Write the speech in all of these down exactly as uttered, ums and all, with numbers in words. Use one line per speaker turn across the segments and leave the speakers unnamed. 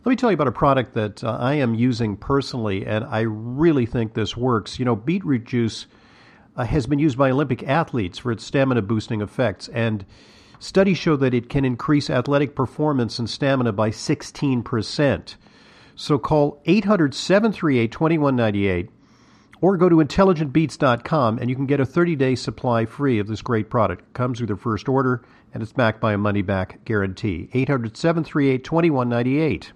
Let me tell you about a product that uh, I am using personally, and I really think this works. You know, beetroot juice uh, has been used by Olympic athletes for its stamina-boosting effects, and studies show that it can increase athletic performance and stamina by sixteen percent. So call eight hundred, seven three eight, two one nine eight or go to intelligent beats dot com, and you can get a thirty-day supply free of this great product. It comes with your first order, and it's backed by a money-back guarantee. eight hundred, seven three eight, two one nine eight.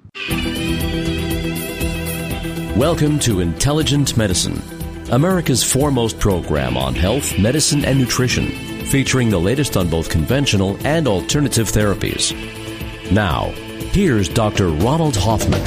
Welcome to Intelligent Medicine, America's foremost program on health, medicine, and nutrition, featuring the latest on both conventional and alternative therapies. Now, here's Doctor Ronald Hoffman.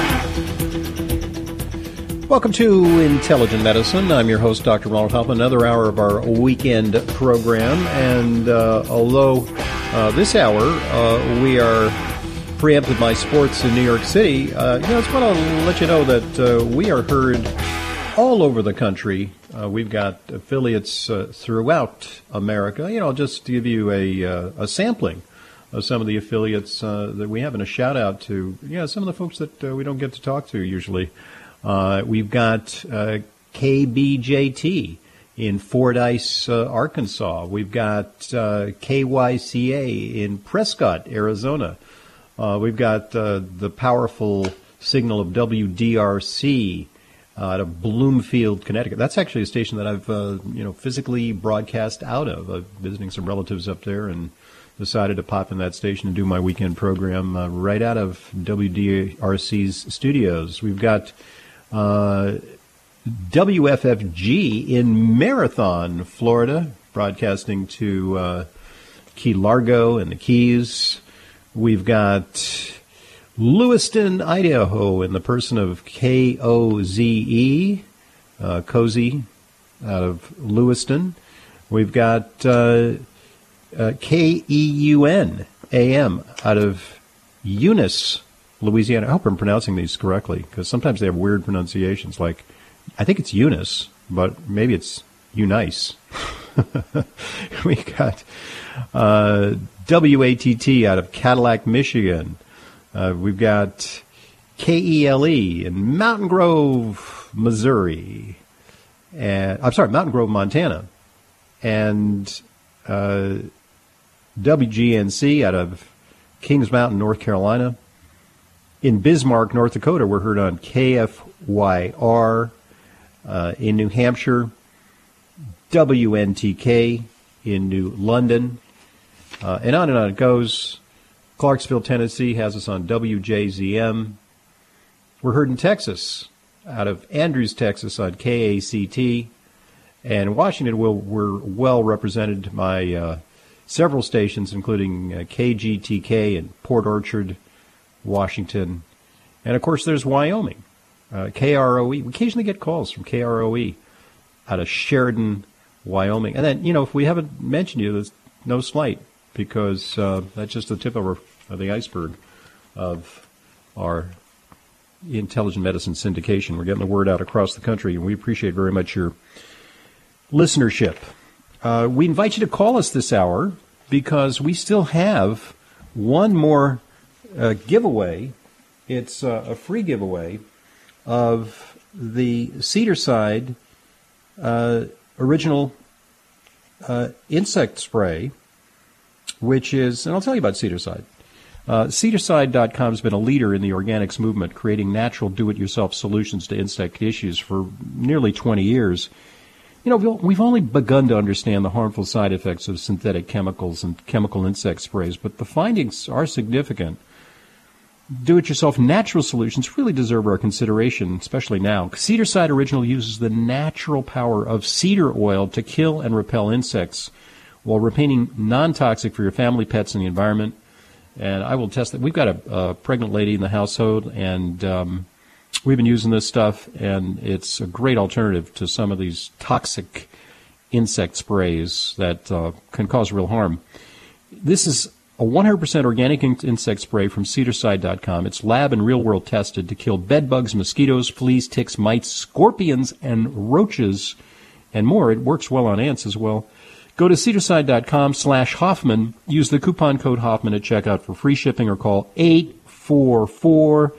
Welcome to Intelligent Medicine. I'm your host, Doctor Ronald Hoffman. Another hour of our weekend program. And uh, although uh, this hour uh, we are preempted by sports in New York City, uh, you know, I just want to let you know that uh, we are heard all over the country. Uh, we've got affiliates uh, throughout America. You know, just to give you a, uh, a sampling of some of the affiliates uh, that we have, and a shout out to, yeah, some of the folks that uh, we don't get to talk to usually. Uh, we've got uh, K B J T in Fordyce, uh, Arkansas. We've got uh, K Y C A in Prescott, Arizona. Uh, we've got uh, the powerful signal of W D R C uh, out of Bloomfield, Connecticut. That's actually a station that I've uh, you know physically broadcast out of. I'm visiting some relatives up there and decided to pop in that station and do my weekend program uh, right out of W D R C's studios. We've got Uh, W F F G in Marathon, Florida, broadcasting to uh, Key Largo and the Keys. We've got Lewiston, Idaho, in the person of K O Z E, uh, Cozy, out of Lewiston. We've got uh, uh, K E U N A M out of Eunice, Louisiana. I hope I'm pronouncing these correctly, because sometimes they have weird pronunciations. Like, I think it's Eunice, but maybe it's Eunice. We got uh, W A T T out of Cadillac, Michigan. Uh, we've got K E L E in Mountain Grove, Missouri. And I'm sorry, Mountain Grove, Montana. And uh, W G N C out of Kings Mountain, North Carolina. In Bismarck, North Dakota, we're heard on K F Y R. Uh, in New Hampshire, W N T K in New London. Uh, and on and on it goes. Clarksville, Tennessee has us on W J Z M. We're heard in Texas, out of Andrews, Texas, on K A C T. And Washington, we'll, we're well represented by uh, several stations, including uh, K G T K in Port Orchard, Washington. And, of course, there's Wyoming, uh, K R O E. We occasionally get calls from K R O E out of Sheridan, Wyoming. And then, you know, if we haven't mentioned you, there's no slight, because uh, that's just the tip of, our, of the iceberg of our intelligent medicine syndication. We're getting the word out across the country, and we appreciate very much your listenership. Uh, we invite you to call us this hour, because we still have one more Uh, giveaway. It's uh, a free giveaway of the Cedarside uh, original uh, insect spray, which is, and I'll tell you about Cedarside. Uh, Cedarside dot com has been a leader in the organics movement, creating natural do-it-yourself solutions to insect issues for nearly twenty years. You know, we've only begun to understand the harmful side effects of synthetic chemicals and chemical insect sprays, but the findings are significant. Do-it-yourself natural solutions really deserve our consideration, especially now. Cedarside Original uses the natural power of cedar oil to kill and repel insects while remaining non-toxic for your family, pets, and the environment. And I will test that. We've got a, a pregnant lady in the household, and um, we've been using this stuff, and it's a great alternative to some of these toxic insect sprays that uh, can cause real harm. This is a one hundred percent organic insect spray from Cedarside dot com. It's lab and real-world tested to kill bed bugs, mosquitoes, fleas, ticks, mites, scorpions, and roaches, and more. It works well on ants as well. Go to Cedarside dot com slash Hoffman. Use the coupon code Hoffman at checkout for free shipping, or call eight four four,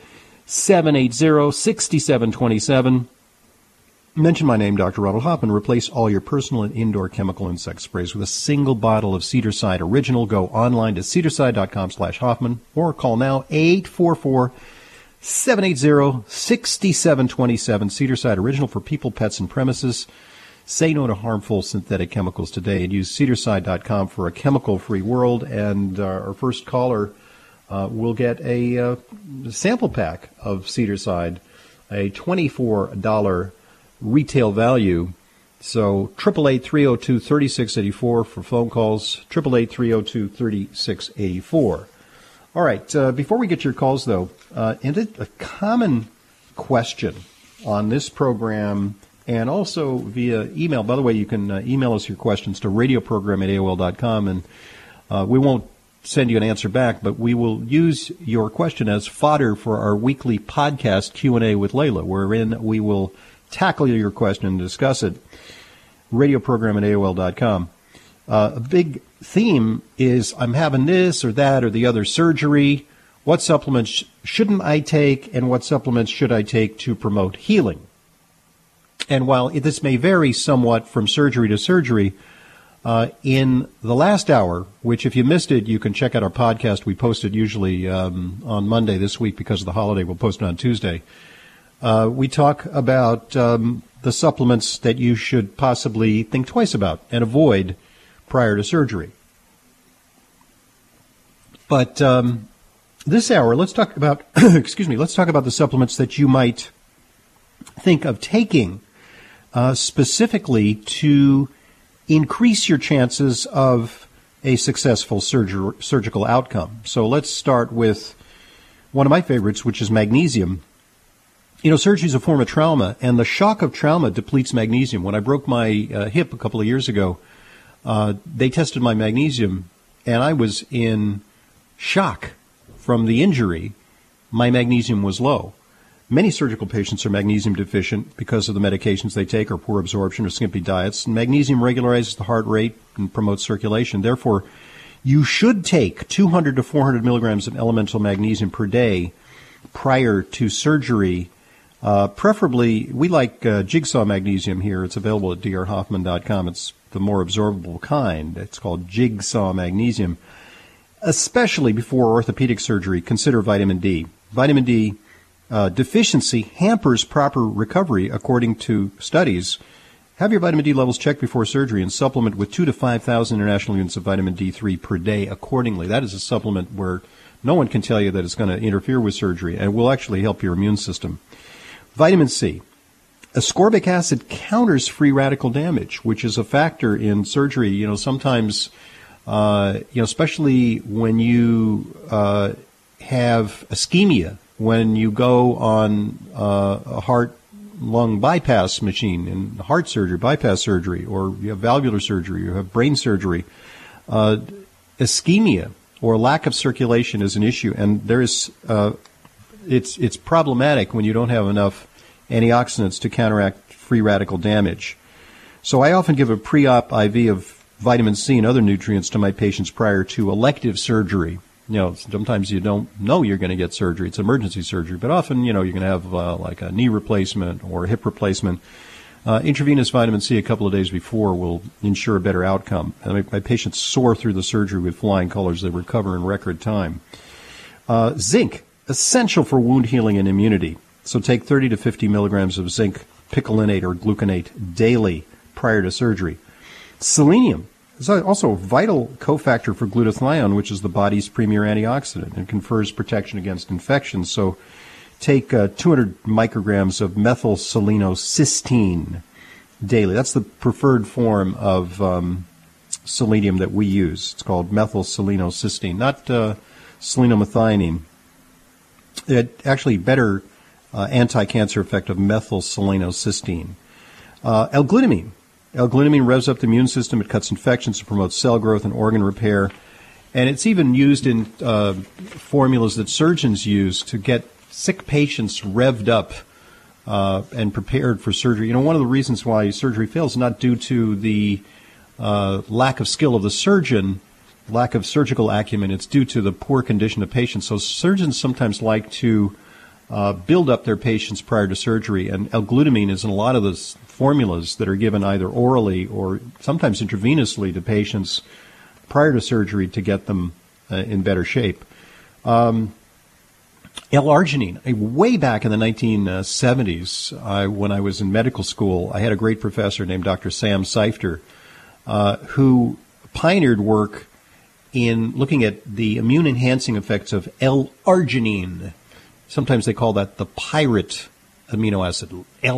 seven eight zero, six seven two seven. Mention my name, Doctor Ronald Hoffman. Replace all your personal and indoor chemical insect sprays with a single bottle of Cedarside Original. Go online to cedarside.com slash Hoffman or call now eight four four, seven eight zero, six seven two seven. Cedarside Original for people, pets, and premises. Say no to harmful synthetic chemicals today and use cedarside dot com for a chemical-free world. And uh, our first caller uh, will get a uh, sample pack of Cedarside, a twenty-four dollars retail value. So eight eight eight, three oh two, three six eight four for phone calls, eight eight eight, three oh two, three six eight four. All right, uh, before we get to your calls, though, uh, and a common question on this program and also via email. By the way, you can uh, email us your questions to radioprogram at A O L dot com, and uh, we won't send you an answer back, but we will use your question as fodder for our weekly podcast Q and A with Layla, wherein we will tackle your question and discuss it. Radioprogram at A O L dot com. Uh, a big theme is I'm having this or that or the other surgery. What supplements sh- shouldn't I take, and what supplements should I take to promote healing? And while it, this may vary somewhat from surgery to surgery, uh, in the last hour, which if you missed it, you can check out our podcast. We post it usually um, on Monday this week because of the holiday. We'll post it on Tuesday. Uh, we talk about um, the supplements that you should possibly think twice about and avoid prior to surgery. But um, this hour, let's talk about, excuse me, let's talk about the supplements that you might think of taking uh, specifically to increase your chances of a successful surger- surgical outcome. So let's start with one of my favorites, which is magnesium. You know, surgery is a form of trauma, and the shock of trauma depletes magnesium. When I broke my uh, hip a couple of years ago, uh, they tested my magnesium, and I was in shock from the injury. My magnesium was low. Many surgical patients are magnesium deficient because of the medications they take or poor absorption or skimpy diets. And magnesium regularizes the heart rate and promotes circulation. Therefore, you should take two hundred to four hundred milligrams of elemental magnesium per day prior to surgery. Uh, preferably, we like uh, Jigsaw Magnesium here. It's available at d r hoffman dot com. It's the more absorbable kind. It's called Jigsaw Magnesium. Especially before orthopedic surgery, consider vitamin D. Vitamin D uh, deficiency hampers proper recovery, according to studies. Have your vitamin D levels checked before surgery and supplement with two to five thousand international units of vitamin D three per day accordingly. That is a supplement where no one can tell you that it's going to interfere with surgery and will actually help your immune system. Vitamin C. Ascorbic acid counters free radical damage, which is a factor in surgery. You know, sometimes, uh, you know, especially when you uh, have ischemia, when you go on uh, a heart-lung bypass machine in heart surgery, bypass surgery, or you have valvular surgery, you have brain surgery, uh, ischemia or lack of circulation is an issue, and there is uh, it's it's problematic when you don't have enough antioxidants to counteract free radical damage. So I often give a pre-op I V of vitamin C and other nutrients to my patients prior to elective surgery. You know, sometimes you don't know you're going to get surgery. It's emergency surgery, but often, you know, you're going to have uh, like a knee replacement or a hip replacement. Uh, intravenous vitamin C a couple of days before will ensure a better outcome. And my, my patients soar through the surgery with flying colors. They recover in record time. Uh, zinc, essential for wound healing and immunity. So take thirty to fifty milligrams of zinc picolinate or gluconate daily prior to surgery. Selenium is also a vital cofactor for glutathione, which is the body's premier antioxidant and confers protection against infections. So take uh, two hundred micrograms of methylselenocysteine daily. That's the preferred form of um, selenium that we use. It's called methylselenocysteine, not uh, selenomethionine. It actually better uh, anti-cancer effect of methylselenocysteine. Uh, L-glutamine. L-glutamine revs up the immune system. It cuts infections. It promotes cell growth and organ repair. And it's even used in uh, formulas that surgeons use to get sick patients revved up uh, and prepared for surgery. You know, one of the reasons why surgery fails is not due to the uh, lack of skill of the surgeon, lack of surgical acumen. It's due to the poor condition of patients. So surgeons sometimes like to uh, build up their patients prior to surgery. And L-glutamine is in a lot of those formulas that are given either orally or sometimes intravenously to patients prior to surgery to get them uh, in better shape. Um, L-arginine, uh, way back in the nineteen seventies, uh, when I was in medical school, I had a great professor named Doctor Sam Seifter, uh, who pioneered work in looking at the immune-enhancing effects of L-arginine. Sometimes they call that the pirate amino acid,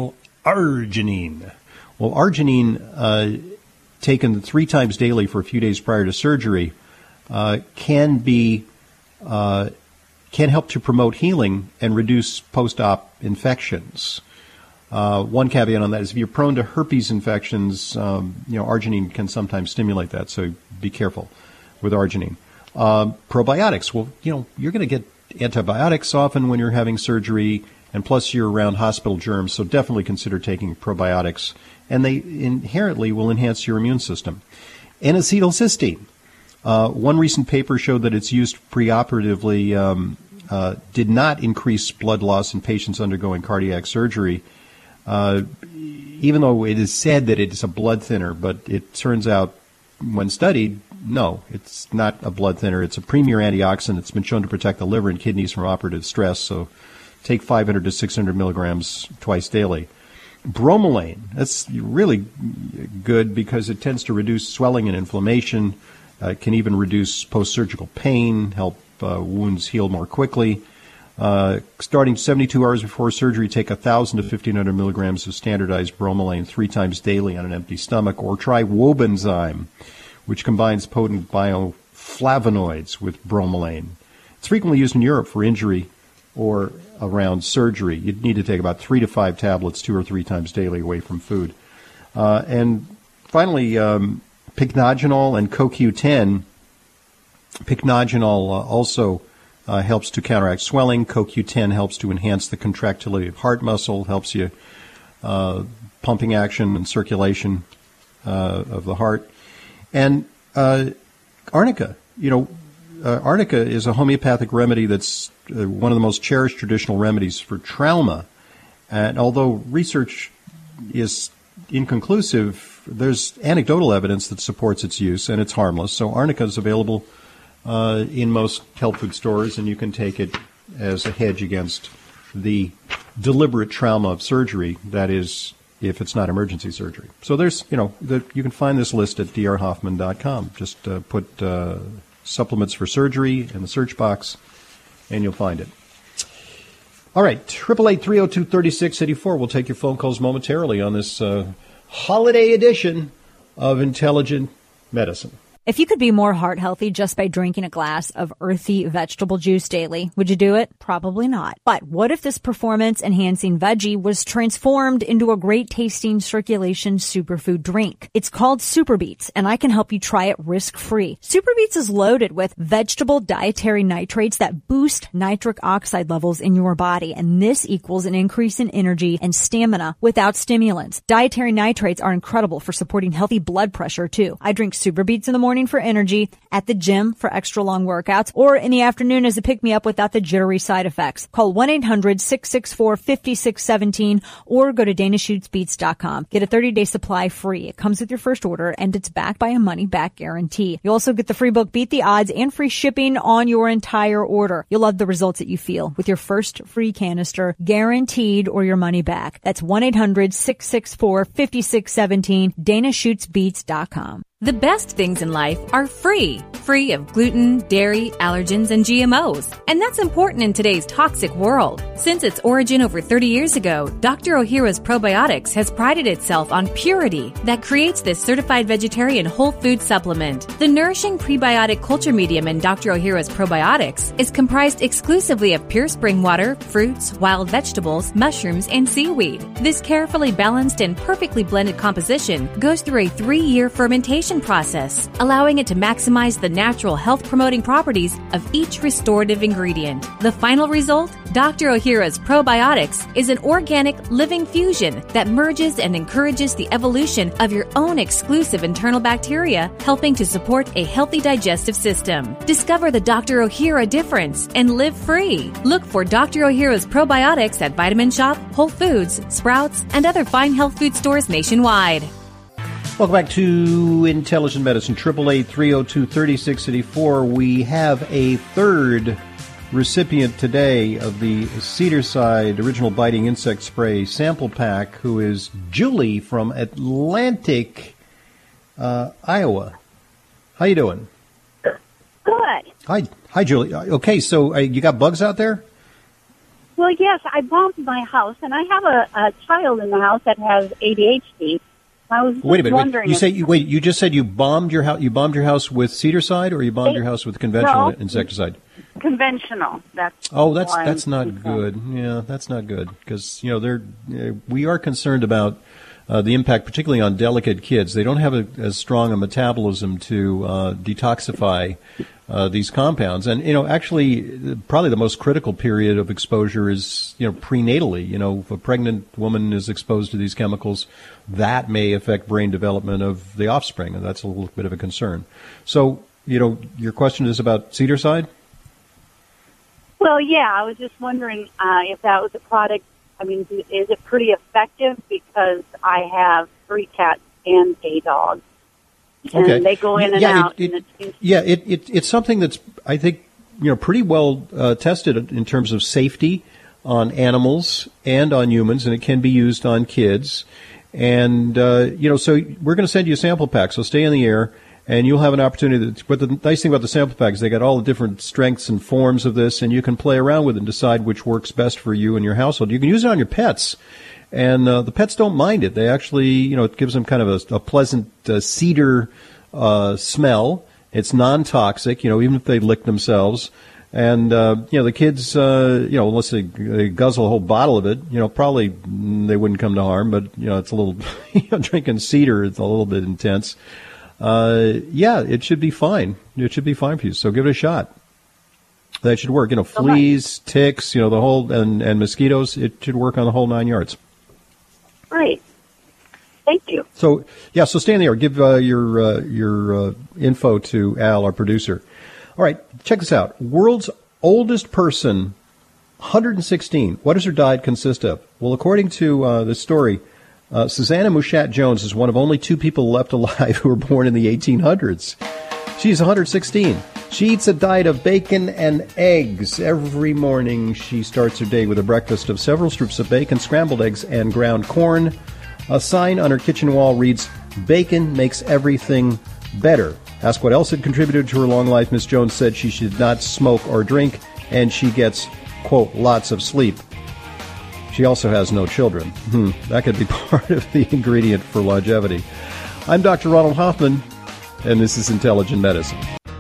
L-arginine. Well, arginine, uh, taken three times daily for a few days prior to surgery, uh, can be uh, can help to promote healing and reduce post-op infections. Uh, one caveat on that is if you're prone to herpes infections, um, you know, arginine can sometimes stimulate that, so be careful with arginine. Uh, probiotics, well, you know, you're going to get antibiotics often when you're having surgery, and plus you're around hospital germs, so definitely consider taking probiotics, and they inherently will enhance your immune system. N-acetylcysteine. Uh, one recent paper showed that its use preoperatively um, uh, did not increase blood loss in patients undergoing cardiac surgery, uh, even though it is said that it is a blood thinner, but it turns out when studied, no, it's not a blood thinner. It's a premier antioxidant. It's been shown to protect the liver and kidneys from operative stress, so take five hundred to six hundred milligrams twice daily. Bromelain, that's really good because it tends to reduce swelling and inflammation. Uh, it can even reduce post-surgical pain, help uh, wounds heal more quickly. Uh, starting seventy-two hours before surgery, take one thousand to fifteen hundred milligrams of standardized bromelain three times daily on an empty stomach, or try Wobenzyme, which combines potent bioflavonoids with bromelain. It's frequently used in Europe for injury or around surgery. You'd need to take about three to five tablets two or three times daily away from food. Uh, and finally, um, pycnogenol and C O Q ten. Pycnogenol uh, also uh, helps to counteract swelling. C O Q ten helps to enhance the contractility of heart muscle, helps you uh, pumping action and circulation uh, of the heart. And uh, arnica, you know, uh, arnica is a homeopathic remedy that's uh, one of the most cherished traditional remedies for trauma. And although research is inconclusive, there's anecdotal evidence that supports its use, and it's harmless. So arnica is available uh, in most health food stores, and you can take it as a hedge against the deliberate trauma of surgery, that is, if it's not emergency surgery. So there's, you know, the, you can find this list at d r hoffman dot com. Just uh, put uh, supplements for surgery in the search box, and you'll find it. All right, eight eight eight, three oh two, three six eight four. We'll take your phone calls momentarily on this uh, holiday edition of Intelligent Medicine.
If you could be more heart healthy just by drinking a glass of earthy vegetable juice daily, would you do it? Probably not. But what if this performance-enhancing veggie was transformed into a great-tasting circulation superfood drink? It's called SuperBeets, and I can help you try it risk-free. SuperBeets is loaded with vegetable dietary nitrates that boost nitric oxide levels in your body, and this equals an increase in energy and stamina without stimulants. Dietary nitrates are incredible for supporting healthy blood pressure, too. I drink SuperBeets in the morning for energy, at the gym for extra long workouts, or in the afternoon as a pick-me-up without the jittery side effects. Call one eight hundred, six six four, five six one seven or go to dana shoots beets dot com. Get a thirty-day supply free. It comes with your first order, and it's backed by a money-back guarantee. You also get the free book, Beat the Odds, and free shipping on your entire order. You'll love the results that you feel with your first free canister, guaranteed, or your money back. That's one eight hundred, six six four, five six one seven, dana shoots beets dot com.
The best things in life are free. Free of gluten, dairy, allergens, and G M Os. And that's important in today's toxic world. Since its origin over thirty years ago, Doctor Ohhira's Probiotics has prided itself on purity that creates this certified vegetarian whole food supplement. The nourishing prebiotic culture medium in Doctor Ohhira's Probiotics is comprised exclusively of pure spring water, fruits, wild vegetables, mushrooms, and seaweed. This carefully balanced and perfectly blended composition goes through a three-year fermentation process, allowing it to maximize the natural health-promoting properties of each restorative ingredient. The final result? Doctor Ohhira's Probiotics is an organic living fusion that merges and encourages the evolution of your own exclusive internal bacteria, helping to support a healthy digestive system. Discover the Doctor Ohhira difference and live free. Look for Doctor Ohhira's Probiotics at Vitamin Shop, Whole Foods, Sprouts, and other fine health food stores nationwide.
Welcome back to Intelligent Medicine, eight eight eight, three oh two, three six eight four. We have a third recipient today of the Cedarside Original Biting Insect Spray sample pack, who is Julie from Atlantic, uh, Iowa. How you doing?
Good.
Hi, hi, Julie. Okay, so uh, you got bugs out there?
Well, yes, I bombed my house, and I have a, a child in the house that has A D H D. I was just
wait a minute.
wondering.
Wait. You say you wait. You just said you bombed your house. You bombed your house with Cedarside, or you bombed
it,
your house with conventional
no,
insecticide?
Conventional. That's
oh, that's
why
that's not good. Yeah, that's not good because you know they're uh, we are concerned about uh, the impact, particularly on delicate kids. They don't have a, as strong a metabolism to uh, detoxify uh, these compounds, and you know actually probably the most critical period of exposure is you know prenatally. You know, if a pregnant woman is exposed to these chemicals, that may affect brain development of the offspring, and that's a little bit of a concern. So, you know, your question is about Cedarside?
Well, yeah, I was just wondering uh, if that was a product. I mean, is it pretty effective? Because I have three cats and a dog, and
okay.
they go in and
yeah,
out.
It,
and
it,
it's,
yeah, it, it, it's something that's, I think, you know, pretty well uh, tested in terms of safety on animals and on humans, and it can be used on kids. And, uh, you know, so we're going to send you a sample pack, so stay in the air, and you'll have an opportunity to, but the nice thing about the sample pack is they got all the different strengths and forms of this, and you can play around with it and decide which works best for you and your household. You can use it on your pets, and uh, the pets don't mind it. They actually, you know, it gives them kind of a, a pleasant uh, cedar uh, smell. It's non-toxic, you know, even if they lick themselves. And, uh, you know, the kids, uh, you know, unless they, they guzzle a whole bottle of it, you know, probably they wouldn't come to harm, but, you know, it's a little, you know, drinking cedar, it's a little bit intense. Uh, yeah, it should be fine. It should be fine for you. So give it a shot. That should work. You know, fleas, ticks, you know, the whole, and, and mosquitoes, it should work on the whole nine yards.
Great. Thank you.
So, yeah, so stay in the air. Give uh, your, uh, your uh, info to Al, our producer. All right, check this out. World's oldest person, one hundred sixteen. What does her diet consist of? Well, according to uh, this story, uh, Susanna Mushat Jones is one of only two people left alive who were born in the eighteen hundreds. She's one hundred sixteen. She eats a diet of bacon and eggs. Every morning she starts her day with a breakfast of several strips of bacon, scrambled eggs, and ground corn. A sign on her kitchen wall reads, "Bacon makes everything better." Asked what else had contributed to her long life, Miss Jones said she should not smoke or drink, and she gets, quote, lots of sleep. She also has no children. Hmm, that could be part of the ingredient for longevity. I'm Doctor Ronald Hoffman, and this is Intelligent Medicine.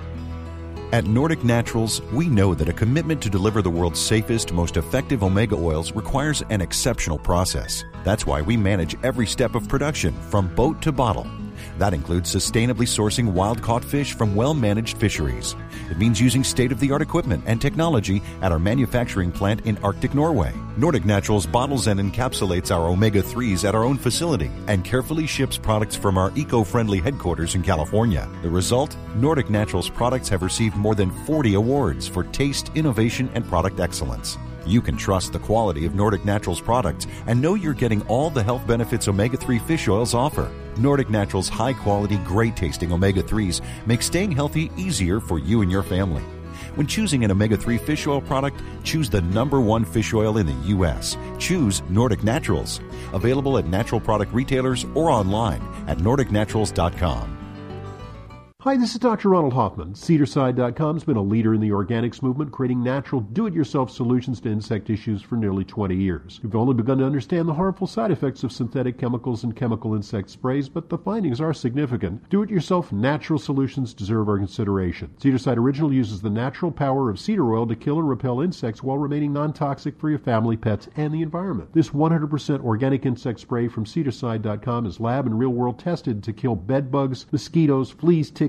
At Nordic Naturals, we know that a commitment to deliver the world's safest, most effective omega oils requires an exceptional process. That's why we manage every step of production, from boat to bottle. That includes sustainably sourcing wild-caught fish from well-managed fisheries. It means using state-of-the-art equipment and technology at our manufacturing plant in Arctic Norway. Nordic Naturals bottles and encapsulates our omega threes at our own facility and carefully ships products from our eco-friendly headquarters in California. The result? Nordic Naturals products have received more than forty awards for taste, innovation, and product excellence. You can trust the quality of Nordic Naturals products and know you're getting all the health benefits omega three fish oils offer. Nordic Naturals' high-quality, great-tasting omega threes make staying healthy easier for you and your family. When choosing an omega three fish oil product, choose the number one fish oil in the U S Choose Nordic Naturals. Available at natural product retailers or online at nordic naturals dot com.
Hi, this is Doctor Ronald Hoffman. Cedarside dot com has been a leader in the organics movement, creating natural, do-it-yourself solutions to insect issues for nearly twenty years. We've only begun to understand the harmful side effects of synthetic chemicals and chemical insect sprays, but the findings are significant. Do-it-yourself natural solutions deserve our consideration. Cedarside Original uses the natural power of cedar oil to kill and repel insects while remaining non-toxic for your family, pets, and the environment. This one hundred percent organic insect spray from Cedarside dot com is lab and real-world tested to kill bed bugs, mosquitoes, fleas, ticks,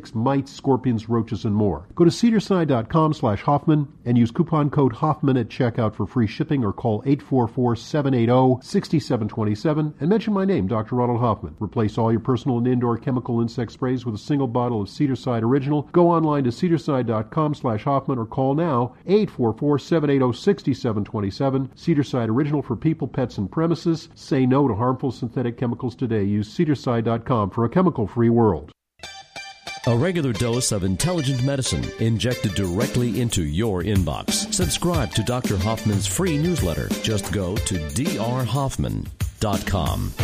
ticks, mites, scorpions, roaches, and more. Go to cedars-sinai.com slash Hoffman and use coupon code Hoffman at checkout for free shipping, or call eight four four, seven eight zero, six seven two seven and mention my name, Doctor Ronald Hoffman. Replace all your personal and indoor chemical insect sprays with a single bottle of Cedars-Sinai Original. Go online to cedars-sinai.com slash Hoffman or call now eight four four, seven eight zero, six seven two seven. Cedars-Sinai Original for people, pets, and premises. Say no to harmful synthetic chemicals today. Use cedars-sinai dot com for a chemical-free world.
A regular dose of intelligent medicine injected directly into your inbox. Subscribe to Doctor Hoffman's free newsletter. Just go to d r hoffman dot com.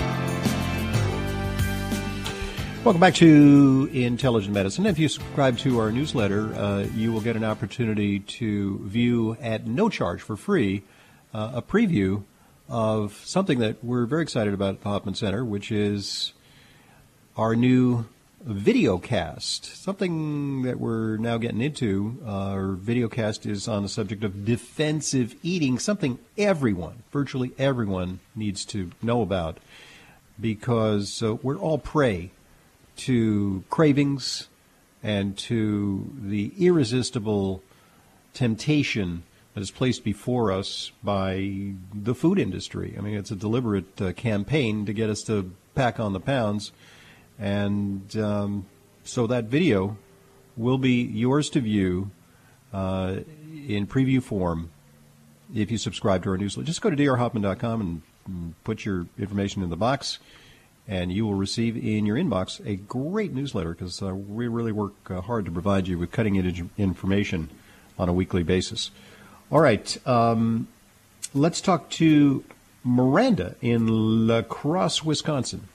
Welcome back to Intelligent Medicine. If you subscribe to our newsletter, uh, you will get an opportunity to view at no charge for free uh, a preview of something that we're very excited about at the Hoffman Center, which is our new video cast, something that we're now getting into. Uh, our video cast is on the subject of defensive eating, something everyone, virtually everyone, needs to know about, because uh, we're all prey to cravings and to the irresistible temptation that is placed before us by the food industry. I mean, it's a deliberate uh, campaign to get us to pack on the pounds. And um, so that video will be yours to view uh, in preview form if you subscribe to our newsletter. Just go to d r hoffman dot com and, and put your information in the box, and you will receive in your inbox a great newsletter, because uh, we really work uh, hard to provide you with cutting-edge information on a weekly basis. All right, um, let's talk to Miranda in La Crosse, Wisconsin.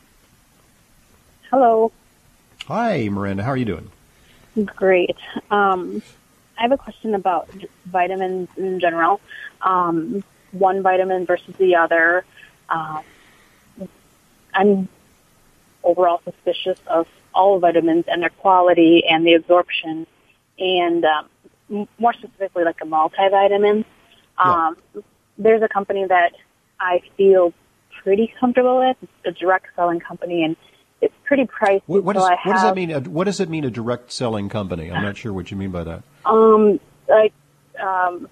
Hello.
Hi, Miranda. How are you doing?
Great. Um, I have a question about vitamins in general. Um, one vitamin versus the other. Um, I'm overall suspicious of all vitamins and their quality and the absorption, and um, more specifically like a multivitamin. Um, yeah. There's a company that I feel pretty comfortable with. It's a direct selling company, and it's pretty pricey.
What, what,
so
is,
I
what
have,
does that mean? What does it mean, a direct selling company? I'm not sure what you mean by that.
Um, like, um,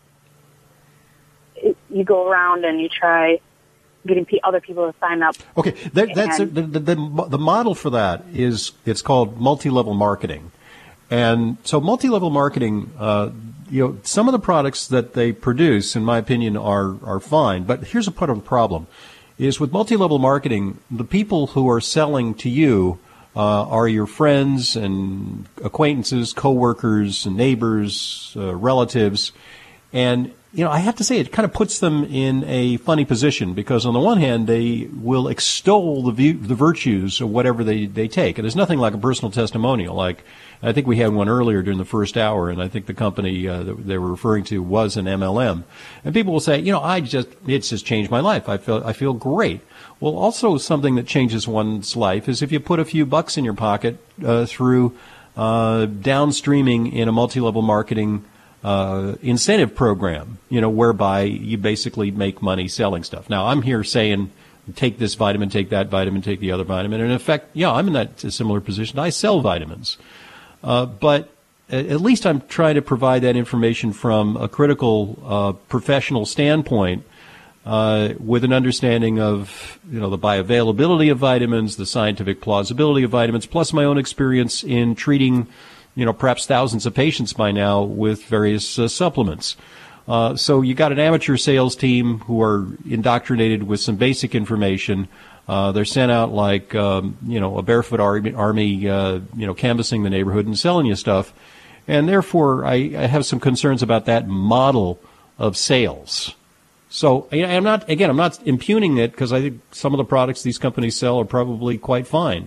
it, you go around and you try getting pe- other people to sign up.
Okay, that, that's a, the, the the model for that is, it's called multi-level marketing, and so multi-level marketing. Uh, you know, some of the products that they produce, in my opinion, are are fine, but here's a part of the problem. Is with multi-level marketing, the people who are selling to you uh, are your friends and acquaintances, coworkers, and neighbors, uh, relatives. And, you know, I have to say, it kind of puts them in a funny position, because on the one hand, they will extol the, view, the virtues of whatever they, they take. And there's nothing like a personal testimonial. Like, I think we had one earlier during the first hour, and I think the company uh, that they were referring to was an M L M. And people will say, you know, I just, it's just changed my life. I feel, I feel great. Well, also something that changes one's life is if you put a few bucks in your pocket uh, through uh, downstreaming in a multi-level marketing uh, incentive program, you know, whereby you basically make money selling stuff. Now, I'm here saying, take this vitamin, take that vitamin, take the other vitamin. And in effect, yeah, I'm in that similar position. I sell vitamins. Uh, but at least I'm trying to provide that information from a critical uh, professional standpoint, uh, with an understanding of, you know, the bioavailability of vitamins, the scientific plausibility of vitamins, plus my own experience in treating, you know, perhaps thousands of patients by now with various uh, supplements. Uh, so you got an amateur sales team who are indoctrinated with some basic information. Uh, they're sent out like, um, you know, a barefoot army, army uh, you know, canvassing the neighborhood and selling you stuff. And therefore, I, I have some concerns about that model of sales. So I'm not, again, I'm not impugning it, because I think some of the products these companies sell are probably quite fine.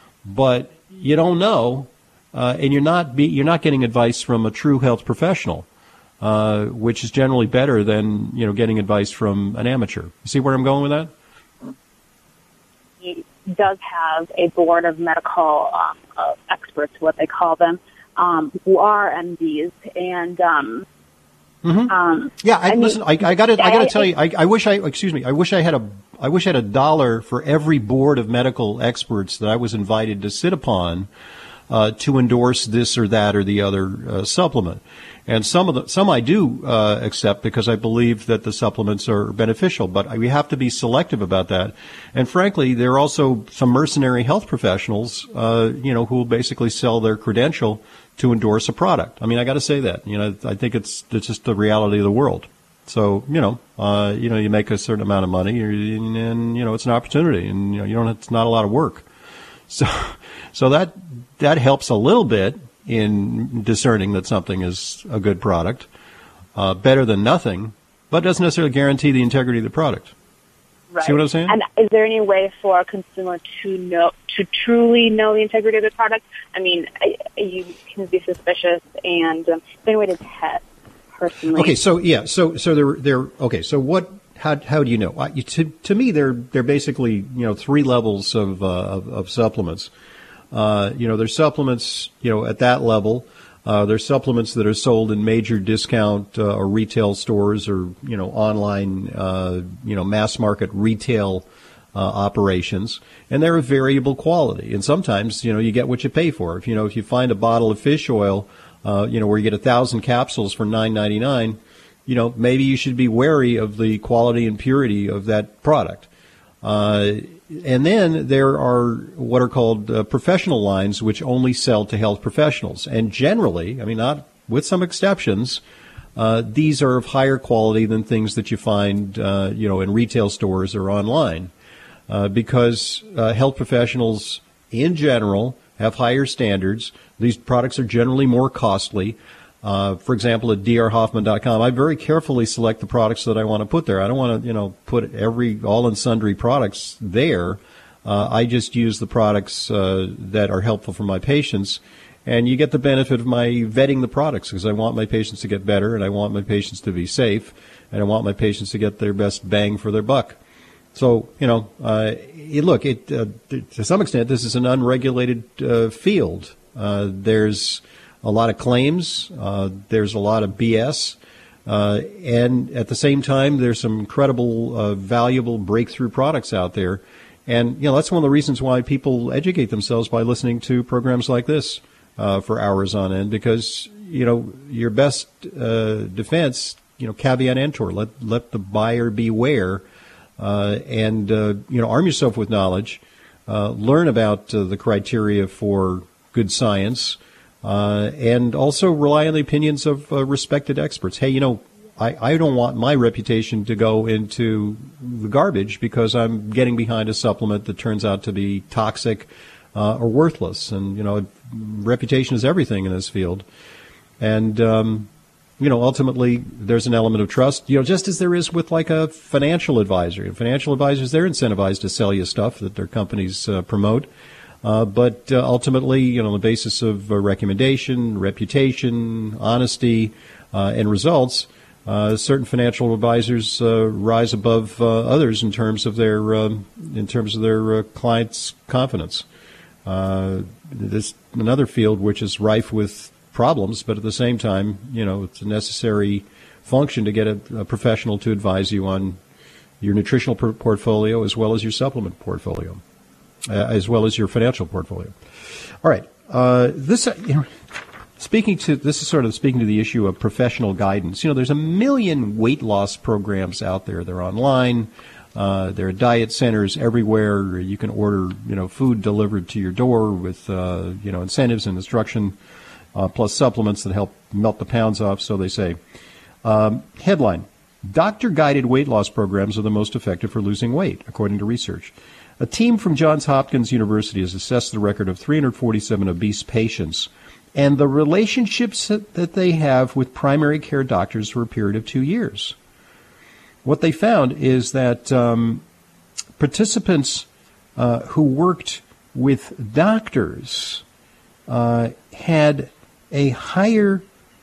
But you don't know, uh, and you're not be, you're not getting advice from a true health professional, uh, which is generally better than, you know, getting advice from an amateur. You see where I'm going with that?
Does have a board of medical um, uh, experts, what they call them, um, who are M Ds, and um,
mm-hmm. um, yeah. I, I listen, mean, I, I got to, I got to tell you, I, I wish I, excuse me, I wish I had a, I wish I had a dollar for every board of medical experts that I was invited to sit upon, uh, to endorse this or that or the other uh, supplement. And some of the, some I do uh, accept because I believe that the supplements are beneficial, but we have to be selective about that. And frankly, there are also some mercenary health professionals, uh, you know, who will basically sell their credential to endorse a product. I mean, I got to say that. You know, I think it's it's just the reality of the world. So, you know, uh, you know, you make a certain amount of money, and, and you know, it's an opportunity, and you know, you don't. It's not a lot of work. So, so that that helps a little bit in discerning that something is a good product, uh, better than nothing, but doesn't necessarily guarantee the integrity of the product.
Right.
See what I'm saying?
And is there any way for a consumer to know, to truly know the integrity of the product? I mean, I, you can be suspicious, and um, is there any way to test personally?
Okay, so yeah, so so there there. Okay, so what? How how do you know? Uh, you, to to me, they're they're basically you know three levels of uh, of, of supplements. Uh, you know, there's supplements, you know, at that level. Uh, there's supplements that are sold in major discount uh, or retail stores or, you know, online, uh, you know, mass market retail uh, operations. And they're of variable quality. And sometimes, you know, you get what you pay for. If, you know, if you find a bottle of fish oil, uh, you know, where you get a thousand capsules for nine ninety-nine, you know, maybe you should be wary of the quality and purity of that product. Uh, and then there are what are called uh, professional lines, which only sell to health professionals. And generally, I mean, not with some exceptions, uh, these are of higher quality than things that you find, uh, you know, in retail stores or online, uh, because uh, health professionals in general have higher standards. These products are generally more costly. Uh, for example, at d r hoffman dot com, I very carefully select the products that I want to put there. I don't want to, you know, put every all and sundry products there. Uh, I just use the products uh, that are helpful for my patients, and you get the benefit of my vetting the products because I want my patients to get better, and I want my patients to be safe, and I want my patients to get their best bang for their buck. So, you know, uh, it, look, it uh, to some extent, this is an unregulated uh, field. Uh, there's a lot of claims. Uh, there's a lot of B S. Uh, and at the same time, there's some incredible, uh, valuable breakthrough products out there. And, you know, that's one of the reasons why people educate themselves by listening to programs like this uh, for hours on end, because, you know, your best uh, defense, you know, caveat emptor, let, let the buyer beware, uh, and, uh, you know, arm yourself with knowledge, uh, learn about uh, the criteria for good science, Uh, and also rely on the opinions of uh, respected experts. Hey, you know, I, I don't want my reputation to go into the garbage because I'm getting behind a supplement that turns out to be toxic uh, or worthless. And, you know, reputation is everything in this field. And, um, you know, ultimately there's an element of trust, you know, just as there is with like a financial advisor. And financial advisors, they're incentivized to sell you stuff that their companies uh, promote. Uh, but uh, ultimately, you know, on the basis of uh, recommendation, reputation, honesty, uh, and results, uh, certain financial advisors uh, rise above uh, others in terms of their um, in terms of their uh, clients' confidence. Uh, this another field which is rife with problems, but at the same time, you know, it's a necessary function to get a, a professional to advise you on your nutritional per- portfolio as well as your supplement portfolio. Uh, as well as your financial portfolio. All right. Uh, this, uh, you know, speaking to this is sort of speaking to the issue of professional guidance. You know, there's a million weight loss programs out there. They're online. Uh, there are diet centers everywhere. You can order, you know, food delivered to your door with, uh, you know, incentives and instruction, uh, plus supplements that help melt the pounds off, so they say. Um, headline: Doctor-guided weight loss programs are the most effective for losing weight, according to research. A team from Johns Hopkins University has assessed the record of three hundred forty-seven obese patients and the relationships that they have with primary care doctors for a period of two years. What they found is that um, participants uh, who worked with doctors uh, had a higher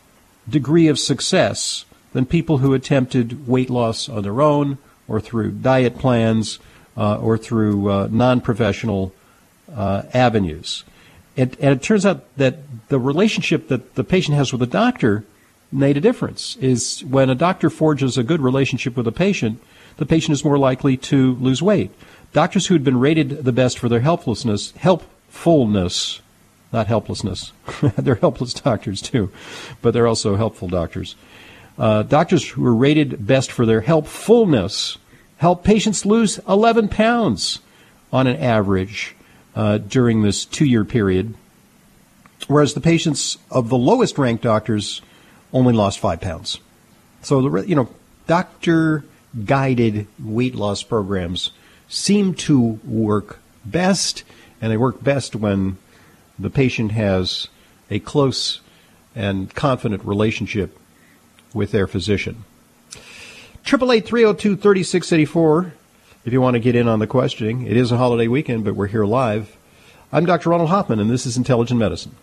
degree of success than people who attempted weight loss on their own or through diet plans, Uh, or through uh, non-professional uh, avenues. And, and it turns out that the relationship that the patient has with the doctor made a difference. Is when a doctor forges a good relationship with a patient, the patient is more likely to lose weight. Doctors who had been rated the best for their helplessness, helpfulness, not helplessness. They're helpless doctors, too, but they're also helpful doctors. Uh, doctors who are rated best for their helpfulness help patients lose eleven pounds on an average uh, during this two-year period, whereas the patients of the lowest-ranked doctors only lost five pounds. So, the you know, doctor-guided weight loss programs seem to work best, and they work best when the patient has a close and confident relationship with their physician. eight eight eight, three oh two, three six eight four if you want to get in on the questioning. It is a holiday weekend, but we're here live. I'm Doctor Ronald Hoffman, and this is Intelligent Medicine.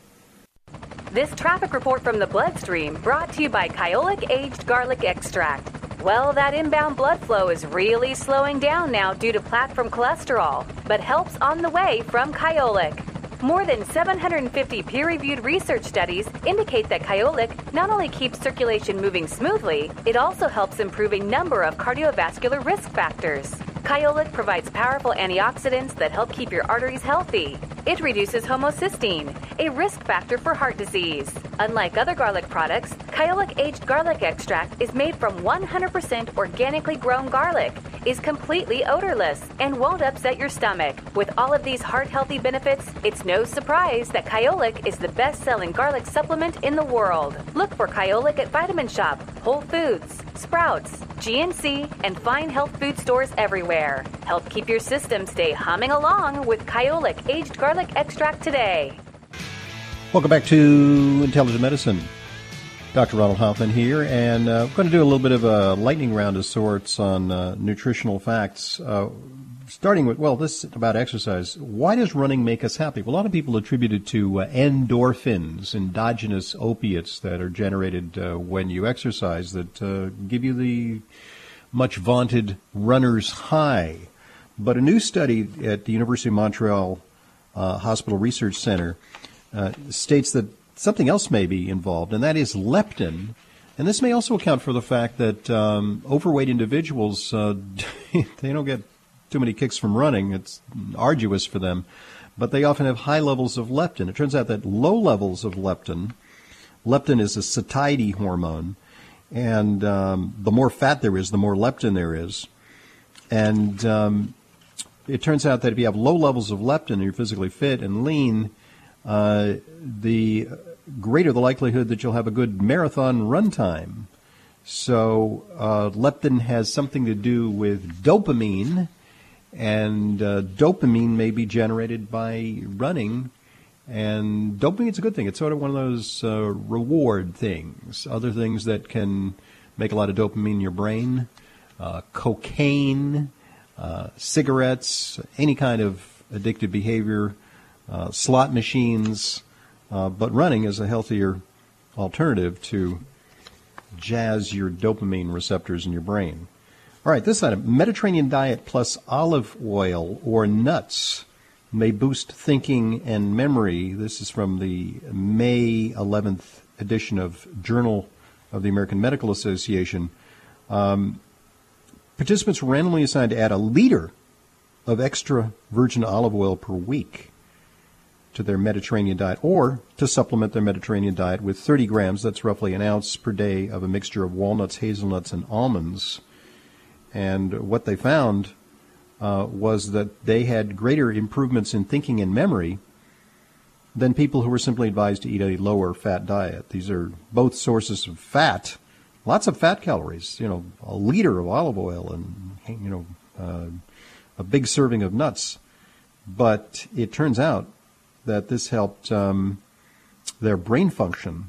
This traffic report from the bloodstream brought to you by Kyolic Aged Garlic Extract. Well, that inbound blood flow is really slowing down now due to plaque from cholesterol, but help's on the way from Kyolic. More than seven hundred fifty peer-reviewed research studies indicate that Kyolic not only keeps circulation moving smoothly, it also helps improve a number of cardiovascular risk factors. Kyolic provides powerful antioxidants that help keep your arteries healthy. It reduces homocysteine, a risk factor for heart disease. Unlike other garlic products, Kyolic Aged Garlic Extract is made from one hundred percent organically grown garlic, is completely odorless, and won't upset your stomach. With all of these heart-healthy benefits, it's no surprise that Kyolic is the best-selling garlic supplement in the world. Look for Kyolic at Vitamin Shop, Whole Foods, Sprouts, G N C, and fine health food stores everywhere. Help keep your system stay humming along with Kyolic Aged Garlic Extract today.
Welcome back to Intelligent Medicine. Doctor Ronald Hoffman here, and uh, we're going to do a little bit of a lightning round of sorts on uh, nutritional facts. Uh, starting with, well, this is about exercise. Why does running make us happy? Well, a lot of people attribute it to uh, endorphins, endogenous opiates that are generated uh, when you exercise that uh, give you the much vaunted runner's high. But a new study at the University of Montreal uh, Hospital Research Center uh, states that something else may be involved, and that is leptin. And this may also account for the fact that um, overweight individuals, uh, they don't get too many kicks from running. It's arduous for them, but they often have high levels of leptin. It turns out that low levels of leptin, leptin is a satiety hormone, and um, the more fat there is, the more leptin there is. And um, it turns out that if you have low levels of leptin and you're physically fit and lean, uh, the greater the likelihood that you'll have a good marathon run time. So uh, leptin has something to do with dopamine, and uh, dopamine may be generated by running, and dopamine is a good thing. It's sort of one of those uh, reward things, other things that can make a lot of dopamine in your brain, uh, cocaine, uh, cigarettes, any kind of addictive behavior, uh, slot machines, uh, but running is a healthier alternative to jazz your dopamine receptors in your brain. All right, this item, Mediterranean diet plus olive oil or nuts may boost thinking and memory. This is from the May eleventh edition of Journal of the American Medical Association. Um, participants were randomly assigned to add a liter of extra virgin olive oil per week to their Mediterranean diet, or to supplement their Mediterranean diet with thirty grams, that's roughly an ounce per day, of a mixture of walnuts, hazelnuts, and almonds. And what they found uh, was that they had greater improvements in thinking and memory than people who were simply advised to eat a lower fat diet. These are both sources of fat, lots of fat calories, you know, a liter of olive oil and, you know, uh, a big serving of nuts. But it turns out that this helped um, their brain function,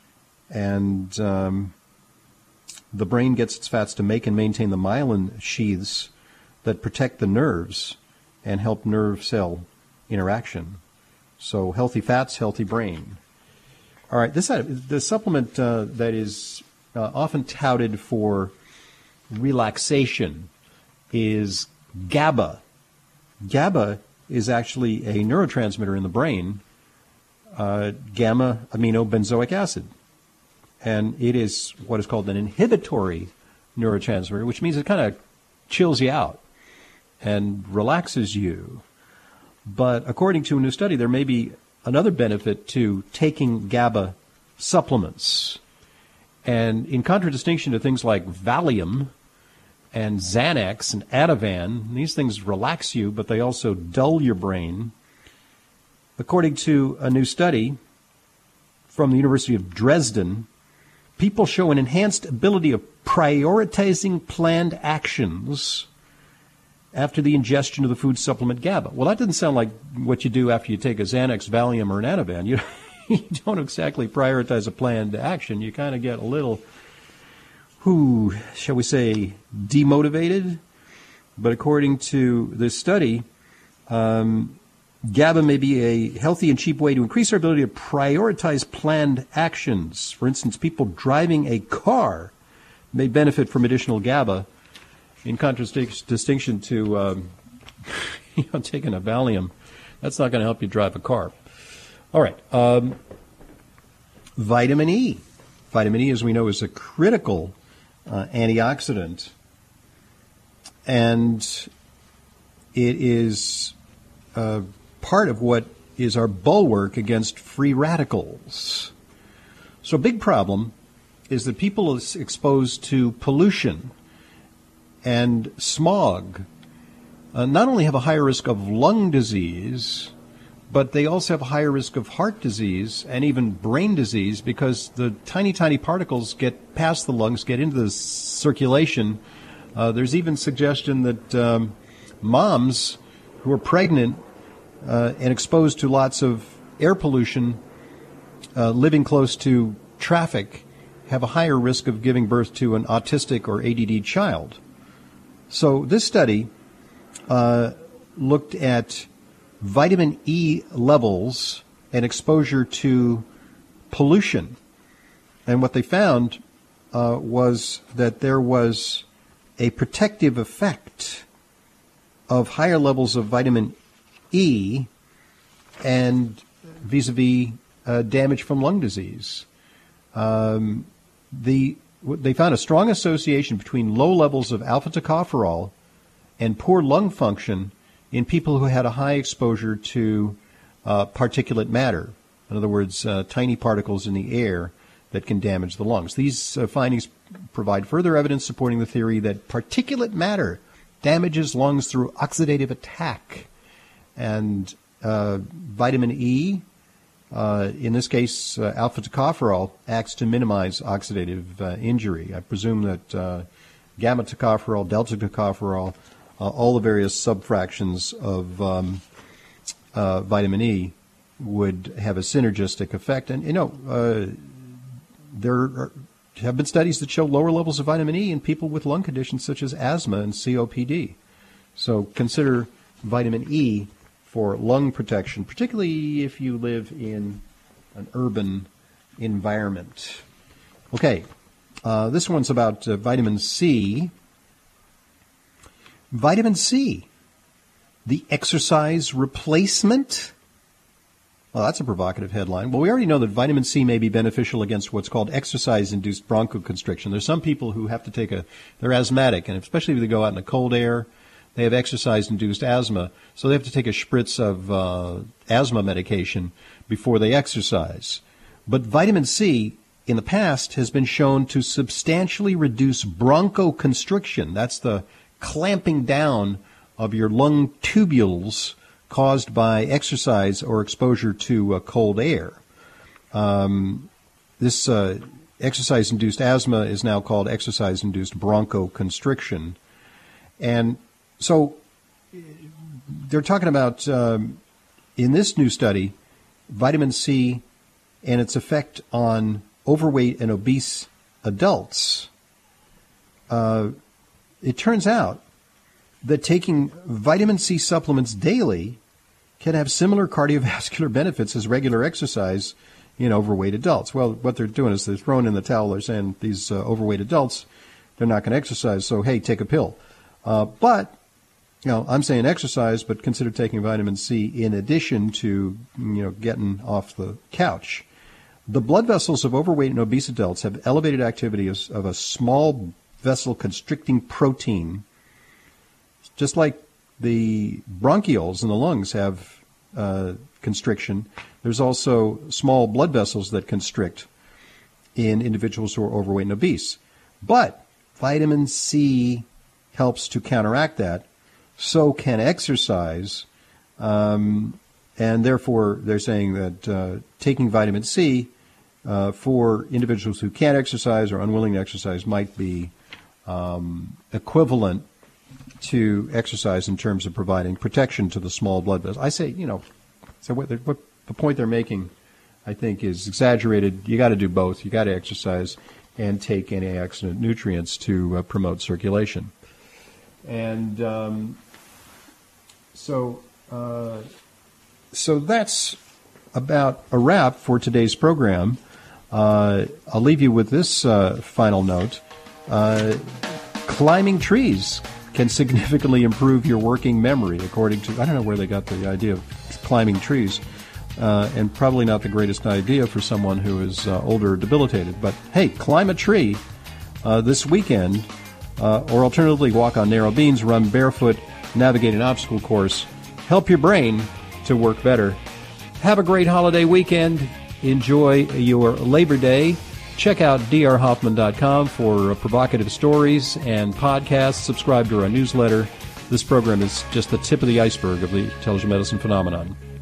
and um, the brain gets its fats to make and maintain the myelin sheaths that protect the nerves and help nerve cell interaction. So healthy fats, healthy brain. All right, this the supplement uh, that is uh, often touted for relaxation is GABA. GABA is actually a neurotransmitter in the brain, uh, gamma-aminobenzoic acid. And it is what is called an inhibitory neurotransmitter, which means it kind of chills you out and relaxes you. But according to a new study, there may be another benefit to taking GABA supplements. And in contradistinction to things like Valium and Xanax and Ativan, these things relax you, but they also dull your brain. According to a new study from the University of Dresden, people show an enhanced ability of prioritizing planned actions after the ingestion of the food supplement GABA. Well, that doesn't sound like what you do after you take a Xanax, Valium, or an Ativan. You, you don't exactly prioritize a planned action. You kind of get a little, who shall we say, demotivated. But according to this study, um, GABA may be a healthy and cheap way to increase our ability to prioritize planned actions. For instance, people driving a car may benefit from additional GABA, in contradistinction to um, you know, taking a Valium. That's not going to help you drive a car. All right. Um, vitamin E. Vitamin E, as we know, is a critical uh, antioxidant, and it is uh, part of what is our bulwark against free radicals. So a big problem is that people exposed to pollution and smog uh, not only have a higher risk of lung disease, but they also have a higher risk of heart disease and even brain disease, because the tiny, tiny particles get past the lungs, get into the circulation. Uh, there's even suggestion that um, moms who are pregnant uh, and exposed to lots of air pollution, uh, living close to traffic, have a higher risk of giving birth to an autistic or A D D child. So this study uh, looked at vitamin E levels and exposure to pollution. And what they found uh, was that there was a protective effect of higher levels of vitamin E and vis-a-vis uh, damage from lung disease. Um, the They found a strong association between low levels of alpha-tocopherol and poor lung function in people who had a high exposure to uh, particulate matter. In other words, uh, tiny particles in the air that can damage the lungs. These uh, findings provide further evidence supporting the theory that particulate matter damages lungs through oxidative attack. And uh, vitamin E, Uh, in this case, uh, alpha-tocopherol acts to minimize oxidative uh, injury. I presume that uh, gamma-tocopherol, delta-tocopherol, uh, all the various subfractions of um, uh, vitamin E would have a synergistic effect. And, you know, uh, there are, have been studies that show lower levels of vitamin E in people with lung conditions such as asthma and C O P D. So consider vitamin E for lung protection, particularly if you live in an urban environment. Okay, uh, this one's about uh, vitamin C. Vitamin C, the exercise replacement? Well, that's a provocative headline. Well, we already know that vitamin C may be beneficial against what's called exercise-induced bronchoconstriction. There's some people who have to take a, they're asthmatic, and especially if they go out in the cold air, they have exercise-induced asthma, so they have to take a spritz of uh, asthma medication before they exercise. But vitamin C, in the past, has been shown to substantially reduce bronchoconstriction. That's the clamping down of your lung tubules caused by exercise or exposure to uh, cold air. Um, this uh, exercise-induced asthma is now called exercise-induced bronchoconstriction. And so they're talking about, um, in this new study, vitamin C and its effect on overweight and obese adults. Uh, it turns out that taking vitamin C supplements daily can have similar cardiovascular benefits as regular exercise in overweight adults. Well, what they're doing is they're throwing in the towel. They're saying these uh, overweight adults, they're not going to exercise, so hey, take a pill. Uh, but You know, I'm saying exercise, but consider taking vitamin C in addition to, you know, getting off the couch. The blood vessels of overweight and obese adults have elevated activity of, of a small vessel constricting protein, just like the bronchioles in the lungs have uh, constriction. There's also small blood vessels that constrict in individuals who are overweight and obese. But vitamin C helps to counteract that. So can exercise. Um, and therefore, they're saying that uh, taking vitamin C uh, for individuals who can't exercise or unwilling to exercise might be um, equivalent to exercise in terms of providing protection to the small blood vessels. I say, you know, so what, what the point they're making, I think, is exaggerated. You got to do both. You got to exercise and take antioxidant nutrients to uh, promote circulation. And um, so, uh, so that's about a wrap for today's program. Uh, I'll leave you with this uh, final note. Uh, climbing trees can significantly improve your working memory, according to, I don't know where they got the idea of climbing trees, uh, and probably not the greatest idea for someone who is uh, older or debilitated. But hey, climb a tree uh, this weekend, uh, or alternatively walk on narrow beams, run barefoot, navigate an obstacle course. Help your brain to work better. Have a great holiday weekend. Enjoy your Labor Day. Check out d r hoffman dot com for uh, provocative stories and podcasts. Subscribe to our newsletter. This program is just the tip of the iceberg of the intelligent medicine phenomenon.